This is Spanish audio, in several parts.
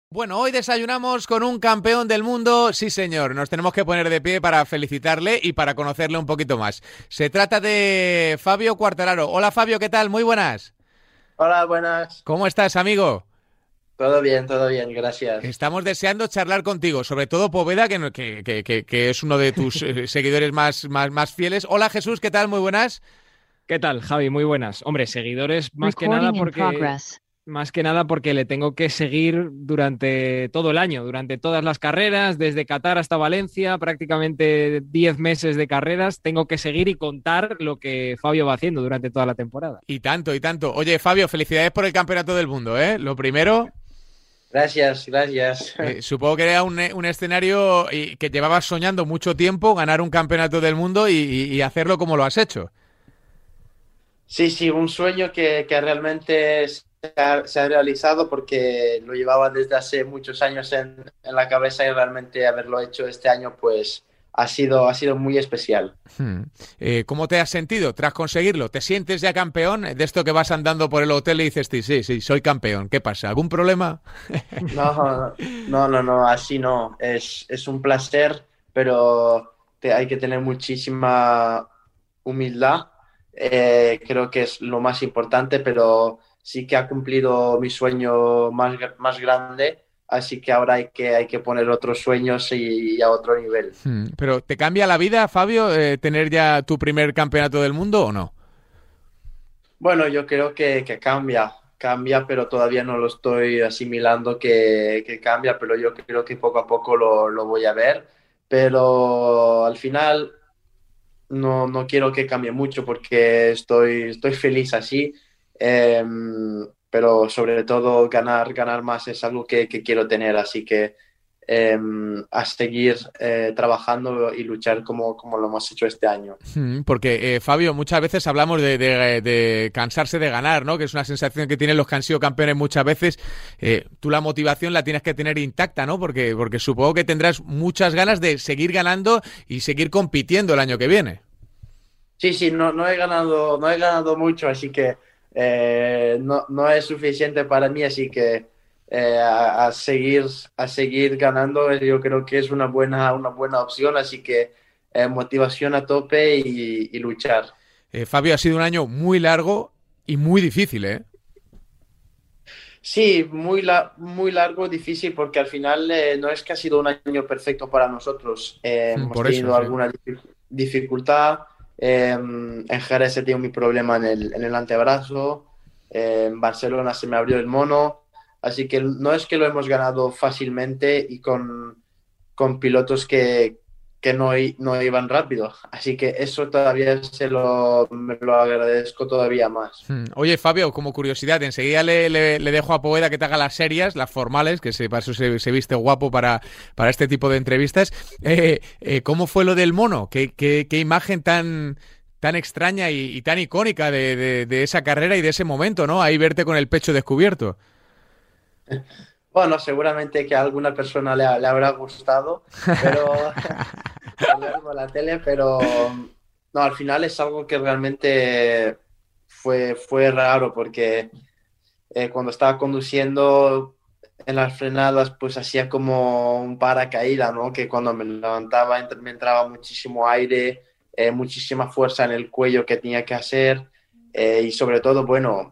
Bueno, hoy desayunamos con un campeón del mundo, sí señor, nos tenemos que poner de pie para felicitarle y para conocerle un poquito más. Se trata de Fabio Quartararo. Hola Fabio, ¿qué tal? Muy buenas. Hola, buenas. ¿Cómo estás, amigo? Todo bien, gracias. Estamos deseando charlar contigo, sobre todo Poveda, que es uno de tus seguidores más fieles. Hola Jesús, ¿qué tal? Muy buenas. ¿Qué tal, Javi? Muy buenas. Hombre, seguidores Recording in progress. más que nada porque le tengo que seguir durante todo el año, durante todas las carreras, desde Qatar hasta Valencia, prácticamente 10 meses de carreras, tengo que seguir y contar lo que Fabio va haciendo durante toda la temporada. Y tanto, y tanto. Oye, Fabio, felicidades por el campeonato del mundo, ¿eh? Lo primero, Gracias. supongo que era un escenario que llevabas soñando mucho tiempo, ganar un campeonato del mundo y hacerlo como lo has hecho. Sí, un sueño que realmente se ha realizado porque lo llevaba desde hace muchos años en la cabeza y realmente haberlo hecho este año pues ha sido muy especial. Hmm. ¿Cómo te has sentido tras conseguirlo? ¿Te sientes ya campeón de esto que vas andando por el hotel y dices, sí, sí, sí, soy campeón? ¿Qué pasa? ¿Algún problema? No, así no. Es un placer, pero hay que tener muchísima humildad. Creo que es lo más importante, pero sí que ha cumplido mi sueño más grande, así que ahora hay que poner otros sueños y a otro nivel. ¿Pero te cambia la vida, Fabio, tener ya tu primer campeonato del mundo o no? Bueno, yo creo que cambia, pero todavía no lo estoy asimilando que cambia, pero yo creo que poco a poco lo voy a ver, pero al final no quiero que cambie mucho porque estoy feliz así, eh, pero sobre todo ganar más es algo que quiero tener, así que eh, a seguir trabajando y luchar como lo hemos hecho este año. Porque, Fabio, muchas veces hablamos de cansarse de ganar, ¿no? Que es una sensación que tienen los que han sido campeones muchas veces. Tú la motivación la tienes que tener intacta, ¿no? Porque supongo que tendrás muchas ganas de seguir ganando y seguir compitiendo el año que viene. Sí, no he ganado mucho, así que no es suficiente para mí, así que a seguir ganando, yo creo que es una buena opción, así que motivación a tope y luchar. Fabio, ha sido un año muy largo y muy difícil, ¿eh? Sí, muy largo, difícil, porque al final no es que ha sido un año perfecto para nosotros. Hemos Por eso, tenido sí. alguna dificultad. En Jerez he tenido mi problema en el antebrazo. En Barcelona se me abrió el mono. Así que no es que lo hemos ganado fácilmente y con pilotos que no iban rápido. Así que eso todavía me lo agradezco todavía más. Oye, Fabio, como curiosidad, enseguida le dejo a Poveda que te haga las serias, las formales, que para eso se viste guapo para este tipo de entrevistas. ¿Cómo fue lo del mono? ¿Qué imagen tan extraña y tan icónica de esa carrera y de ese momento, ¿no? Ahí verte con el pecho descubierto. Bueno, seguramente que a alguna persona le habrá gustado, pero por verlo en la tele, pero no, al final es algo que realmente fue raro porque cuando estaba conduciendo en las frenadas, pues hacía como un paracaídas, ¿no? Que cuando me levantaba me entraba muchísimo aire, muchísima fuerza en el cuello que tenía que hacer y sobre todo, bueno,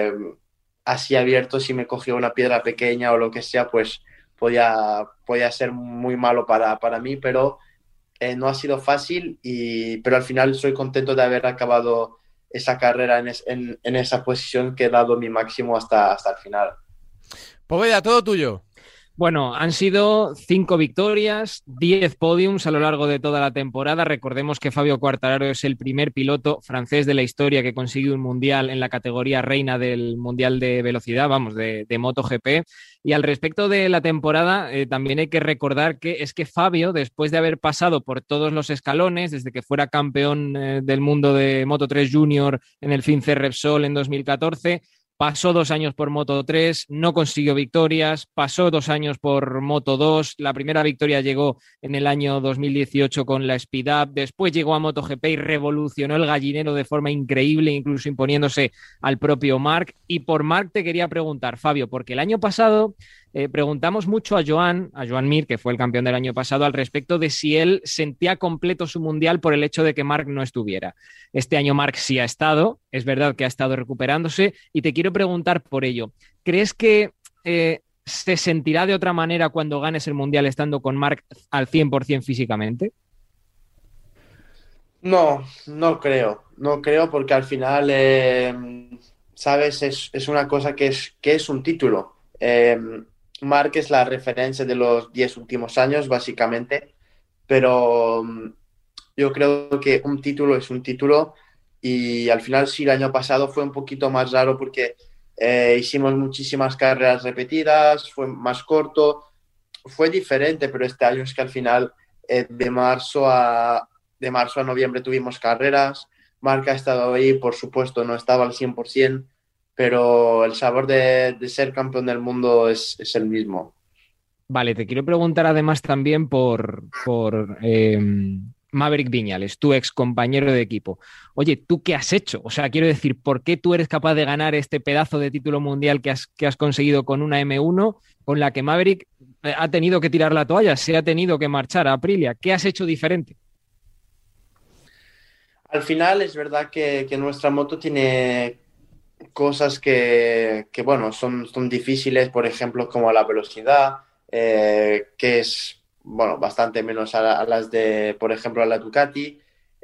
así abierto, si me cogió una piedra pequeña o lo que sea, pues podía ser muy malo para mí, pero no ha sido fácil, pero al final soy contento de haber acabado esa carrera en esa posición que he dado mi máximo hasta el final. Poveda, todo tuyo. Bueno, han sido 5 victorias, 10 podiums a lo largo de toda la temporada. Recordemos que Fabio Quartararo es el primer piloto francés de la historia que consigue un mundial en la categoría reina del mundial de velocidad, vamos, de MotoGP. Y al respecto de la temporada, también hay que recordar que es que Fabio, después de haber pasado por todos los escalones, desde que fuera campeón del mundo de Moto3 Junior en el FINCE Repsol en 2014, pasó 2 años por Moto 3, no consiguió victorias, pasó 2 años por Moto 2, la primera victoria llegó en el año 2018 con la Speed Up, después llegó a MotoGP y revolucionó el gallinero de forma increíble, incluso imponiéndose al propio Marc. Y por Marc te quería preguntar, Fabio, porque el año pasado preguntamos mucho a Joan Mir, que fue el campeón del año pasado, al respecto de si él sentía completo su mundial por el hecho de que Marc no estuviera. Este año Marc sí ha estado, es verdad que ha estado recuperándose, y te quiero preguntar por ello. ¿Crees que se sentirá de otra manera cuando ganes el mundial estando con Marc al 100% físicamente? No, no creo. No creo porque al final, ¿sabes? Es una cosa que es un título. Marc es la referencia de los 10 últimos años, básicamente, pero yo creo que un título es un título y al final sí, el año pasado fue un poquito más raro porque hicimos muchísimas carreras repetidas, fue más corto, fue diferente, pero este año es que al final de marzo a noviembre tuvimos carreras. Marc ha estado ahí, por supuesto, no estaba al 100%, pero el sabor de ser campeón del mundo es el mismo. Vale, te quiero preguntar además también por Maverick Viñales, tu ex compañero de equipo. Oye, ¿tú qué has hecho? O sea, quiero decir, ¿por qué tú eres capaz de ganar este pedazo de título mundial que has conseguido con una M1 con la que Maverick ha tenido que tirar la toalla, se ha tenido que marchar a Aprilia? ¿Qué has hecho diferente? Al final es verdad que nuestra moto tiene cosas que bueno, son difíciles, por ejemplo, como la velocidad, que es, bueno, bastante menos a las de, por ejemplo, a la Ducati.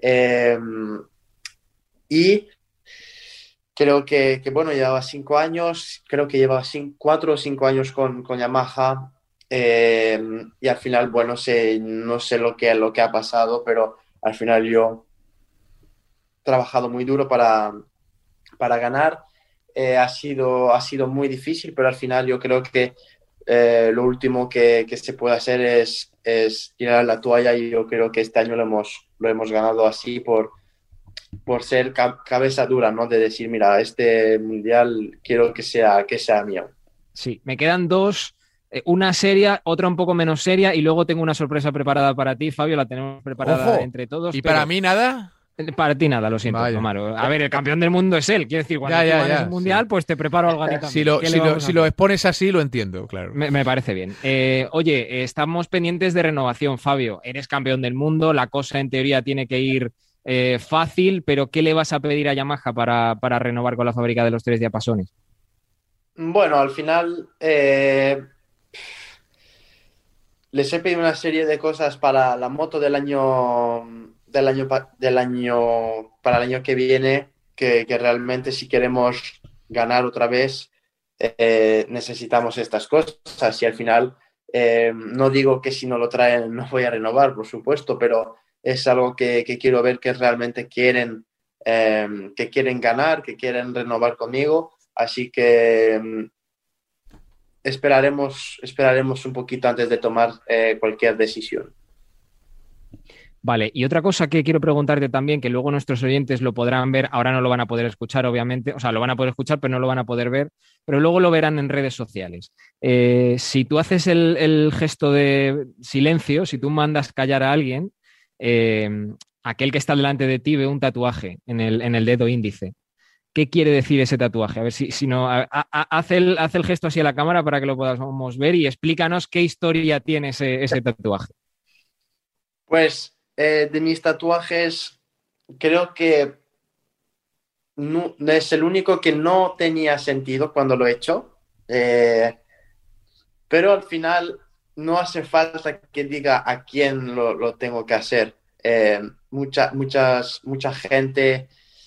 Y creo bueno, llevaba 5 años, creo que llevaba 4 o 5 años con Yamaha. Y al final, bueno, no sé lo que ha pasado, pero al final yo he trabajado muy duro para ganar. Ha sido muy difícil, pero al final yo creo que lo último que se puede hacer es tirar la toalla y yo creo que este año lo hemos ganado así por ser cabeza dura, ¿no? De decir, mira, este mundial quiero que sea mío. Sí, me quedan dos, una seria, otra un poco menos seria y luego tengo una sorpresa preparada para ti, Fabio, la tenemos preparada ¡Ojo! entre todos. ¿Y para mí nada? Para ti nada, lo siento, Vaya. Amaro. A ver, el campeón del mundo es él. Quiero decir, cuando tú ganes el mundial, pues te preparo algo a ti también. Si lo expones así, lo entiendo, claro. Me parece bien. Oye, estamos pendientes de renovación, Fabio. Eres campeón del mundo, la cosa en teoría tiene que ir fácil, pero ¿qué le vas a pedir a Yamaha para renovar con la fábrica de los 3 diapasones? Bueno, al final les he pedido una serie de cosas para la moto para el año que viene, que realmente si queremos ganar otra vez necesitamos estas cosas y al final no digo que si no lo traen no voy a renovar, por supuesto, pero es algo que quiero ver que realmente quieren ganar, que quieren renovar conmigo, así que esperaremos un poquito antes de tomar cualquier decisión. Vale, y otra cosa que quiero preguntarte también, que luego nuestros oyentes lo podrán ver, ahora no lo van a poder escuchar, obviamente, o sea, lo van a poder escuchar, pero no lo van a poder ver, pero luego lo verán en redes sociales. Si tú haces el gesto de silencio, si tú mandas callar a alguien, aquel que está delante de ti ve un tatuaje en el dedo índice. ¿Qué quiere decir ese tatuaje? A ver si no. Haz el gesto así a la cámara para que lo podamos ver y explícanos qué historia tiene ese tatuaje. Pues de mis tatuajes, creo que no, es el único que no tenía sentido cuando lo he hecho. Pero al final no hace falta que diga a quién lo tengo que hacer. Mucha gente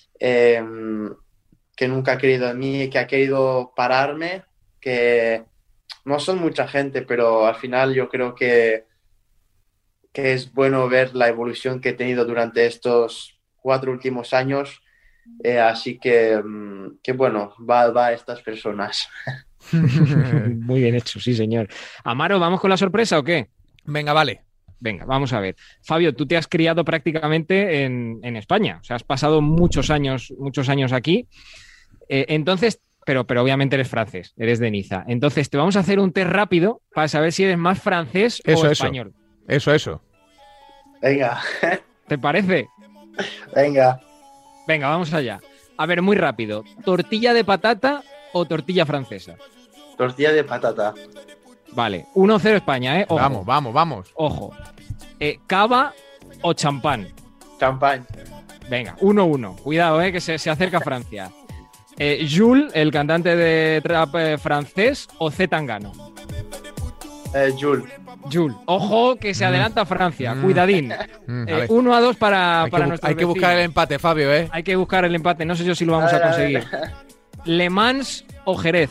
que nunca ha querido en mí, que ha querido pararme, que no son mucha gente, pero al final yo creo que es bueno ver la evolución que he tenido durante estos 4 últimos años. Así que bueno, va a estas personas. Muy bien hecho, sí, señor. Amaro, ¿vamos con la sorpresa o qué? Venga, vale. Venga, vamos a ver. Fabio, tú te has criado prácticamente en España. O sea, has pasado muchos años aquí. Entonces, pero obviamente eres francés, eres de Niza. Entonces, te vamos a hacer un test rápido para saber si eres más francés o español. Eso. Venga. ¿Te parece? Venga, vamos allá. A ver, muy rápido. ¿Tortilla de patata o tortilla francesa? tortilla de patata. Vale, 1-0 España, ¿eh? Ojo. Vamos. Ojo. ¿Cava o champán? Champán. Venga, 1-1. Cuidado, que se acerca Francia. Jules, el cantante de trap francés, o C. Tangana. Jules. Jules. Ojo, que se adelanta Francia. Cuidadín. 1-2 para nuestro. Hay que buscar el empate, Fabio, ¿eh? Hay que buscar el empate. No sé yo si lo vamos a conseguir. ¿Le Mans o Jerez?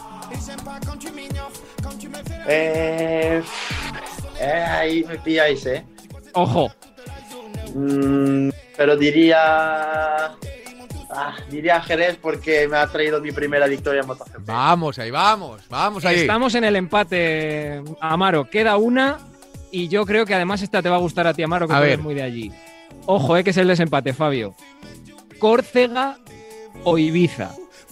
Ahí me pilláis, ¿eh? Ojo. Pero diría Jerez porque me ha traído mi primera victoria en MotoGP. Vamos ahí. Estamos en el empate, Amaro. Queda una y yo creo que además esta te va a gustar a ti, Amaro, que tú eres muy de allí. Ojo, que es el desempate, Fabio. ¿Córcega o Ibiza?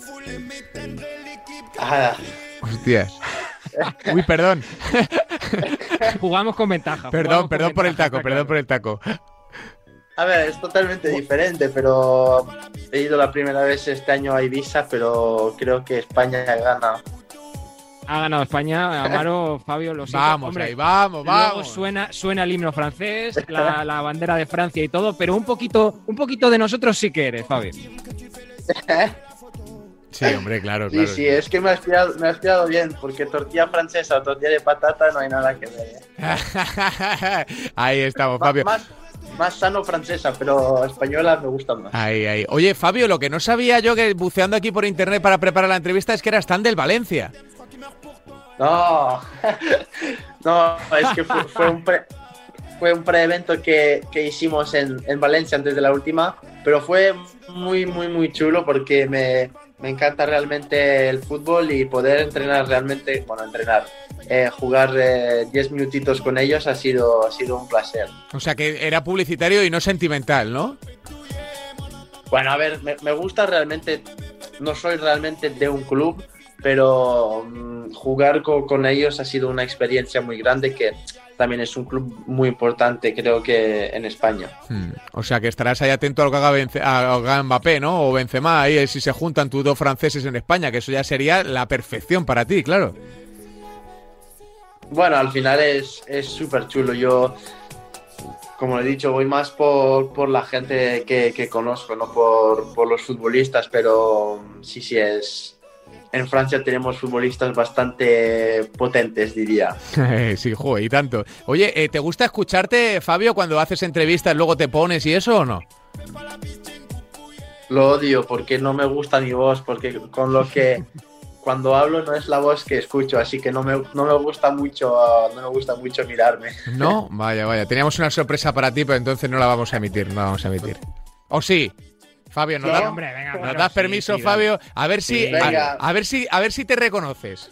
Hostias. Uy, perdón. Jugamos con ventaja. Perdón por el taco. A ver, es totalmente diferente, pero he ido la primera vez este año a Ibiza, pero creo que España gana. Ha ganado España, Amaro, Fabio, lo siento. Vamos, hombre, ahí, vamos. Luego suena el himno francés, la bandera de Francia y todo, pero un poquito de nosotros sí que eres, Fabio. Sí, hombre, claro. Sí, es que me has pillado bien, porque tortilla francesa o tortilla de patata no hay nada que ver. Ahí estamos, Fabio. Más sano francesa, pero española me gusta más. Ahí. Oye, Fabio, lo que no sabía yo, que buceando aquí por internet para preparar la entrevista, es que eras tan del Valencia. No, es que fue un pre-evento que hicimos en Valencia antes de la última, pero fue muy, muy, muy chulo porque me encanta realmente el fútbol y poder entrenar realmente, jugar 10 minutitos con ellos ha sido un placer. O sea que era publicitario y no sentimental, ¿no? Bueno, a ver, me gusta realmente, no soy realmente de un club, pero jugar con ellos ha sido una experiencia muy grande, que también es un club muy importante, creo que en España. O sea que estarás ahí atento a lo que haga Mbappé, ¿no? O Benzema, ahí si se juntan tus dos franceses en España, que eso ya sería la perfección para ti, claro. Bueno, al final es súper chulo. Yo, como he dicho, voy más por la gente que conozco, no por los futbolistas, pero sí es... En Francia tenemos futbolistas bastante potentes, diría. Sí, joder, y tanto. Oye, ¿te gusta escucharte, Fabio, cuando haces entrevistas, luego te pones y eso o no? Lo odio porque no me gusta mi voz, porque con lo que cuando hablo no es la voz que escucho, así que no me gusta mucho mirarme. No, vaya. Teníamos una sorpresa para ti, pero entonces no la vamos a emitir. ¿O sí? Fabio, ¿nos das permiso, sí, Fabio? A ver si, a ver si te reconoces.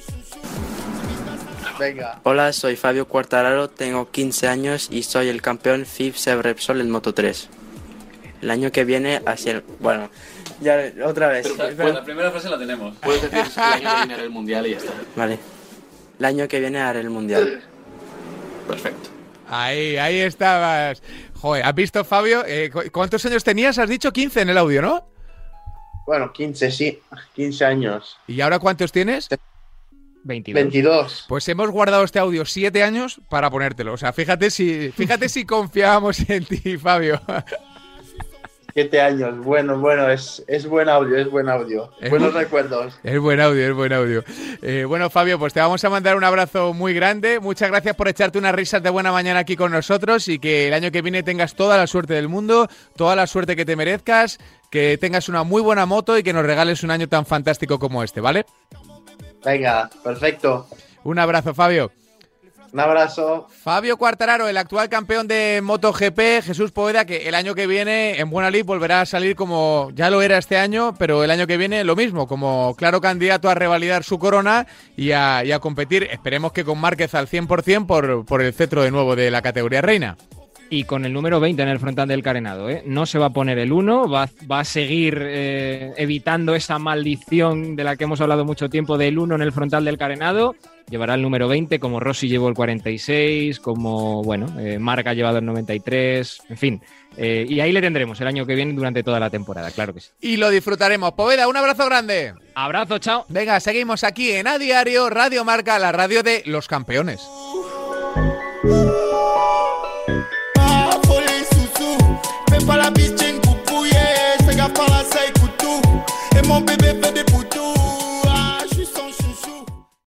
Venga. Hola, soy Fabio Quartararo, tengo 15 años y soy el campeón FIF Repsol en Moto3. El año que viene bueno, ya otra vez. Pero la primera frase la tenemos. Puedes decir que el año que viene haré el mundial y ya está. Vale. El año que viene haré el mundial. Perfecto. Ahí estabas. Joder, ¿has visto, Fabio? ¿Cuántos años tenías? Has dicho 15 en el audio, ¿no? Bueno, 15, sí. 15 años. ¿Y ahora cuántos tienes? 22. Pues hemos guardado este audio 7 años para ponértelo. O sea, fíjate si confiábamos en ti, Fabio. 7 años, bueno, es buen audio, buenos recuerdos. Es buen audio. Bueno, Fabio, pues te vamos a mandar un abrazo muy grande, muchas gracias por echarte unas risas de buena mañana aquí con nosotros y que el año que viene tengas toda la suerte del mundo, toda la suerte que te merezcas, que tengas una muy buena moto y que nos regales un año tan fantástico como este, ¿vale? Venga, perfecto. Un abrazo, Fabio. Un abrazo. Fabio Quartararo, el actual campeón de MotoGP, Jesús Poveda, que el año que viene en Buena Lid volverá a salir como ya lo era este año, pero el año que viene lo mismo, como claro candidato a revalidar su corona y a competir, esperemos que con Márquez al 100% por el cetro de nuevo de la categoría reina. Y con el número 20 en el frontal del carenado, ¿eh? No se va a poner el 1, va a seguir evitando esa maldición de la que hemos hablado mucho tiempo del 1 en el frontal del carenado llevará el número 20, como Rossi llevó el 46, como, Marc ha llevado el 93, en fin. Y ahí le tendremos el año que viene durante toda la temporada, claro que sí. Y lo disfrutaremos. Poveda, un abrazo grande. Abrazo, chao. Venga, seguimos aquí en A Diario, Radio Marca, la radio de los campeones. Fais pas la bitch, une coucouille, fais gaffe par la seille, coutou. Et mon bébé fait